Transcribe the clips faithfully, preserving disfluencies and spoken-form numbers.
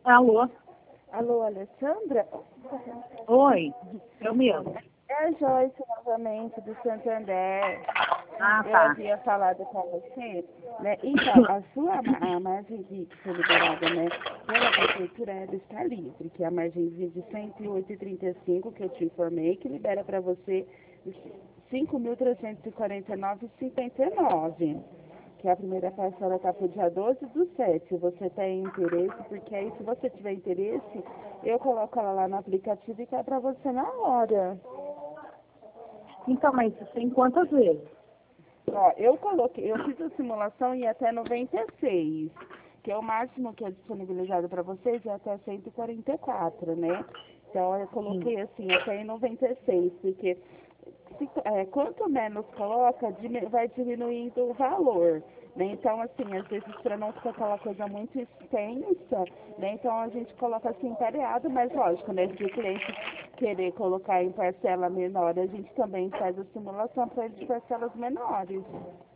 Alô? Alô, Alessandra? Oi, eu mesmo. É a Joyce novamente, do Santander. Ah, Eu tá. havia falado com você, né? Então, a sua a margem que foi liberada, né, pela prefeitura, ela está livre, que é a margem de cento e oito vírgula trinta e cinco que eu te informei, que libera para você cinco mil trezentos e quarenta e nove vírgula cinquenta e nove. Que a primeira parcela está para o dia doze do sete. Você tem interesse, porque aí se você tiver interesse, eu coloco ela lá no aplicativo e cai para você na hora. Então, mas isso em quantas vezes? Ó, eu coloquei, eu fiz a simulação e até noventa e seis, que é o máximo que é disponibilizado para vocês, é até cento e quarenta e quatro, né? Então eu coloquei assim, até em noventa e seis, porque se, é, quanto menos coloca, dimi- vai diminuindo o valor, né? Então, assim, às vezes para não ficar aquela coisa muito extensa, né? Então a gente coloca assim pareado, mas lógico, né? Se o cliente querer colocar em parcela menor, a gente também faz a simulação para ele de parcelas menores.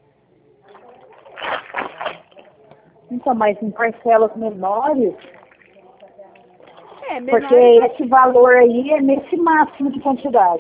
Então, mas em parcelas menores, É, porque menores. esse valor aí é nesse máximo de quantidade.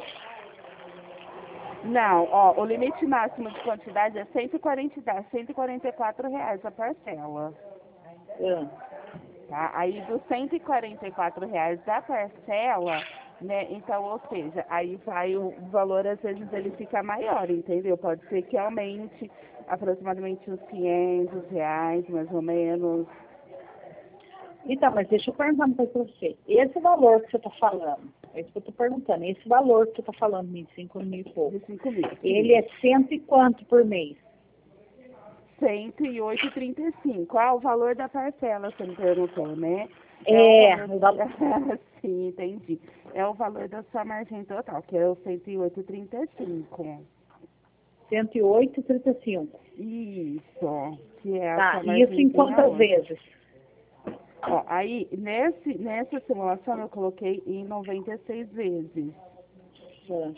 Não, ó, o limite máximo de quantidade é cento e quarenta, cento e quarenta e quatro reais a parcela. É. Tá? Aí dos cento e quarenta e quatro reais da parcela, né? Então, ou seja, aí vai o valor, às vezes ele fica maior, entendeu? Pode ser que aumente aproximadamente uns quinhentos reais, mais ou menos. Então, mas deixa eu perguntar uma coisa para você. Esse valor que você está falando, é isso que eu estou perguntando, esse valor que você está falando, vinte e cinco mil e pouco, De cinco mil. ele é cento e quanto por mês? cento e oito vírgula trinta e cinco. Ah, o valor da parcela, você me perguntou, né? É o É, valor. o valor. Sim, entendi. É o valor da sua margem total, que é o cento e oito vírgula trinta e cinco. cento e oito vírgula trinta e cinco. Isso, que é a Tá, sua e isso em margenzinha quantas hoje. vezes? Ó, aí, nesse, nessa simulação eu coloquei em noventa e seis vezes. É.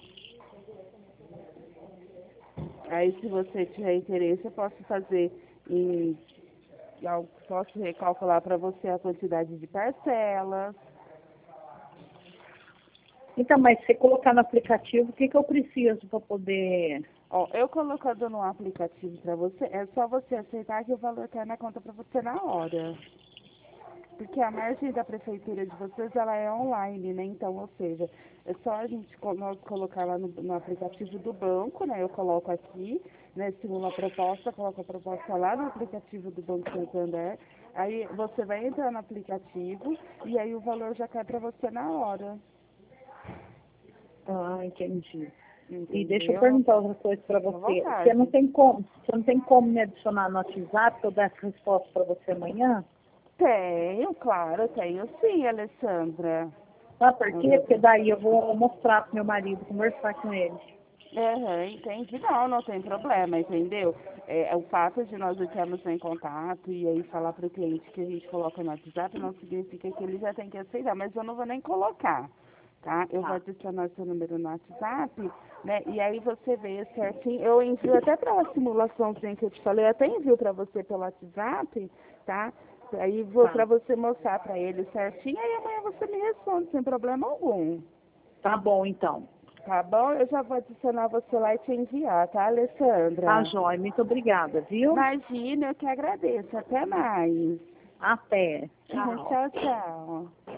Aí, se você tiver interesse, eu posso fazer em... Eu posso recalcular para você a quantidade de parcelas. Então, mas se você colocar no aplicativo, o que, que eu preciso para poder... Ó, eu colocando no aplicativo para você, é só você aceitar que o valor cai na conta para você na hora. Porque a margem da prefeitura de vocês, ela é online, né? Então, ou seja, é só a gente co- nós colocar lá no, no aplicativo do banco, né? Eu coloco aqui, né? Simula a proposta, coloco a proposta lá no aplicativo do Banco Santander. Aí você vai entrar no aplicativo e aí o valor já cai para você na hora. Ah, entendi. E deixa eu Entendeu? perguntar outra coisa para Fica à você. Você não vontade. tem como, você não tem como me adicionar no WhatsApp para eu dar essa resposta para você amanhã? Tenho, claro, tenho sim, Alessandra. Sabe por quê? Porque daí eu vou mostrar pro meu marido, conversar com ele. Aham, entendi. Não, não tem problema, entendeu? É, o fato de nós entrarmos em contato e aí falar para o cliente que a gente coloca no WhatsApp não significa que ele já tem que aceitar, mas eu não vou nem colocar, tá? Eu vou Tá. adicionar seu número no WhatsApp, né? E aí você vê certinho. Eu envio até para a simulaçãozinha que eu te falei, eu até envio para você pelo WhatsApp, tá? Aí vou Tá. para você mostrar para ele certinho, aí amanhã você me responde sem problema algum. Tá bom, então. Tá bom? Eu já vou adicionar você lá e te enviar, tá, Tá, Alessandra? Jóia. Muito obrigada, viu? Imagina, eu que agradeço. Até mais. Até. Tchau. Tchau, tchau.